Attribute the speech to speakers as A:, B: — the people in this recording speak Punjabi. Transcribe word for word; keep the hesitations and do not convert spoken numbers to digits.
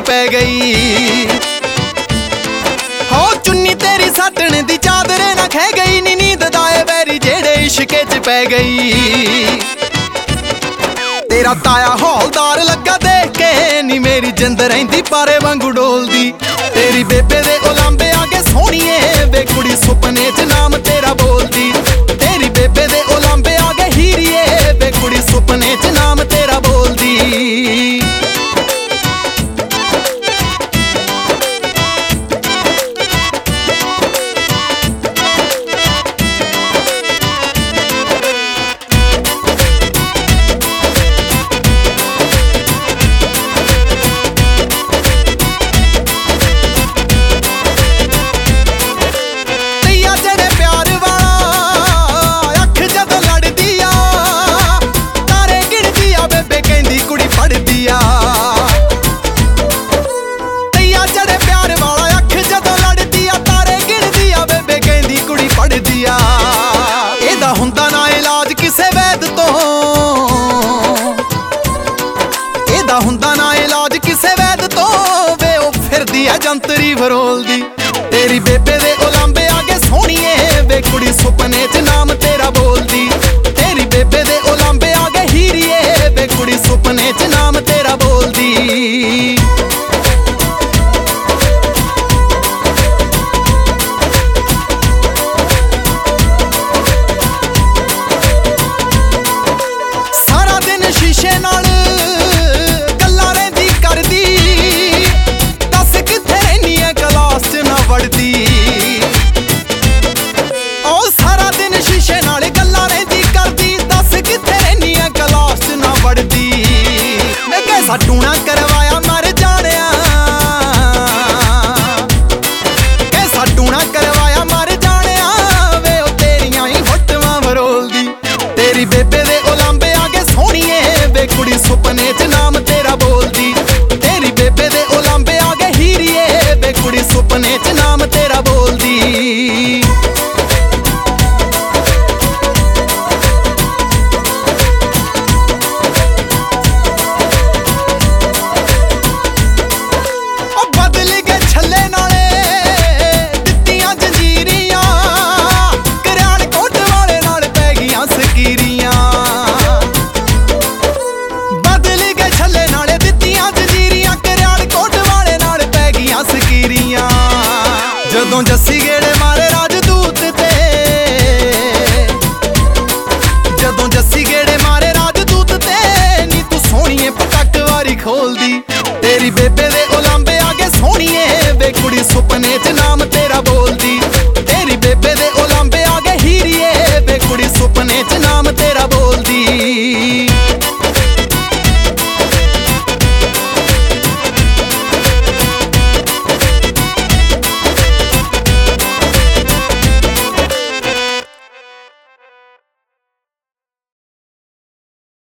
A: ਪੈ ਗਈ। ਹੋ ਚੁੰਨੀ ਤੇਰੀ ਸਾਟਣ ਦੀ ਚਾਦਰੇ ਨਾ ਖਹਿ ਗਈ ਨੀ, ਨੀਂਦ ਦਾ ਏ ਵੈਰੀ ਜਿਹੜੇ ਇਸ਼ਕੇ ਚ ਪੈ ਗਈ। ਤੇਰਾ ਤਾਇਆ ਹੌਲਦਾਰ ਲੱਗਾ ਦੇਖ ਕੇ ਨੀ, ਮੇਰੀ ਜਿੰਦ ਰਹਿੰਦੀ ਪਾਰੇ ਵਾਂਗੂ ਡੋਲਦੀ। ਤੇਰੀ ਬੇਬੇ ਦੇ ਉਲਾਂਬੇ ਆ ਗਏ ਸੋਹਣੀਏ ਵੇ ਕੁੜੀ ਸੁਪਨੇ ਚ ਨਾਮ ਤੇਰਾ ਬੋਲਦੀ। ਤੇਰੀ ਬੇਬੇ ਦੇ ਉਲਾਂਬੇ ਆ ਗਏ ਹੀਰੀਏ ਵੇ ਕੁੜੀ ਸੁਪਨੇ ਚ ਨਾਮ ਤੇਰਾ ਬੋਲਦੀ। ਇਹਦਾ ਹੁੰਦਾ ਨਾ ਇਲਾਜ ਕਿਸੇ ਵੈਦ ਤੋਂ, ਇਹਦਾ ਹੁੰਦਾ ਨਾ ਇਲਾਜ ਕਿਸੇ ਵੈਦ ਤੋਂ ਵੇ ਉਹ ਫਿਰਦੀ ਐ ਜੰਤਰੀ ਫਰੋਲਦੀ। ਤੇਰੀ ਬੇਬੇ ਦੇ ਉਲਾਂਬੇ ਆ ਗਏ ਸੋਹਣੀਏ ਵੇ ਕੁੜੀ ਸੁਪਨੇ ਚ ਨਾਮ ਤੇ